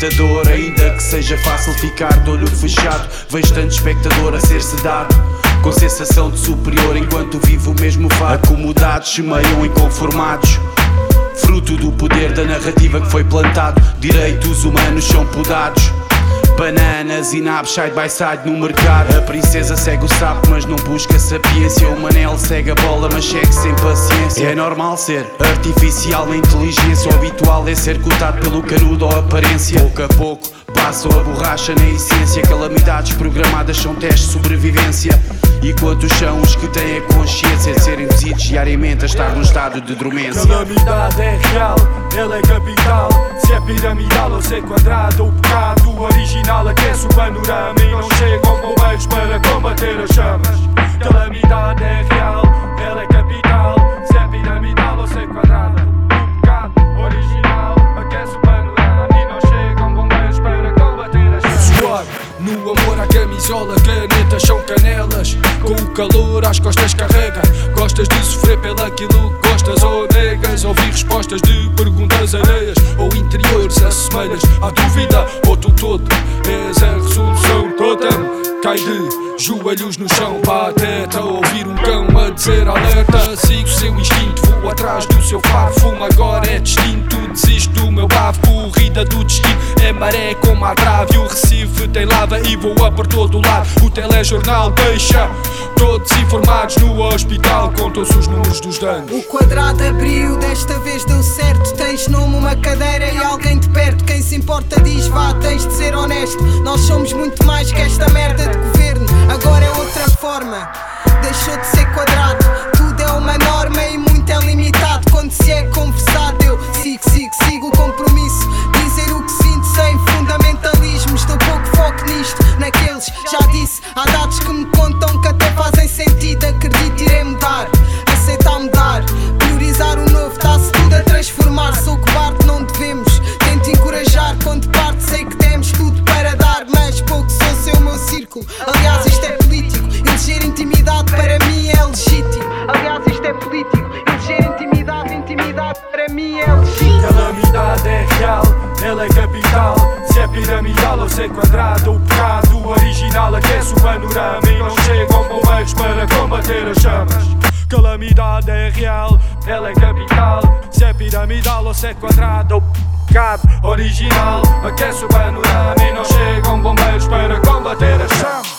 espectador, ainda que seja fácil ficar de olho fechado. Vejo tanto espectador a ser sedado, com sensação de superior, enquanto vivo o mesmo fato. Acomodados semeiam inconformados, fruto do poder da narrativa que foi plantado. Direitos humanos são podados, bananas e nabos side by side no mercado. A princesa segue o sapo, mas não busca sapiência. O Manel segue a bola, mas segue sem paciência. É normal ser artificial na inteligência. O habitual é ser cotado pelo canudo ou aparência. Pouco a pouco passam a borracha na essência. Calamidades programadas são testes de sobrevivência. E quantos são os que têm a consciência de serem visidos diariamente a estar num estado de dormência? Calamidade é real, ela é capital. Se é piramidal ou se é quadrado, o pecado original aquece o panorama e não chegam bombeiros para combater as chamas. Calamidade é real, ela é capital. Se é piramidal ou se é quadrado, o pecado original aquece o panorama e não chegam bombeiros para combater as chamas. Suor, no amor à camisola, canetas são canelas. Com o calor às costas carrega. Gostas de sofrer pelaquilo que gostas ou negas? Ouvir respostas de perguntas alheias ou interiores assemelhas à dúvida, ou tu todo és a resolução totem. Cai de joelhos no chão, pateta. Ouvir um cão a dizer alerta. Sigo seu instinto, vou atrás do seu faro. Fumo agora é distinto, desisto do meu bafo. Corrida do destino é maré como a trave. O Recife tem lava e voa por todo o lado. O telejornal deixa todos informados. No hospital contam-se os números dos danos. O quadrado abriu, desta vez deu certo. Tens nome, uma cadeira e alguém de perto. Quem se importa diz vá, tens de ser honesto. Nós somos muito mais que esta merda de governo. Agora é outra forma, deixou de ser quadrado. Tudo é uma norma e muito é limitado. Quando se é conversado eu sigo o compromisso. Dizer o que sinto sem fundamentalismos. Dou pouco foco nisto, naqueles já disse. Há dados que me contam que até fazem sentido. Acredito irei mudar, aceitar mudar. Priorizar o novo, está-se tudo a transformar. Sou cobarde, não devemos. Tento encorajar, quando parte sei que temos tudo para dar. Mas pouco sou seu meu círculo. Aliás isto é político, eleger intimidade para mim é legítimo. Aliás isto é político, eleger intimidade para mim é legítimo. Calamidade é real, ela é capital. Se é piramidal ou se é quadrado, o pecado original aquece o panorama e não chegam bombeiros para combater as chamas. Calamidade é real, ela é capital. Se é piramidal ou se é quadrado, o pecado original aquece o panorama e não chegam bombeiros para combater as chamas.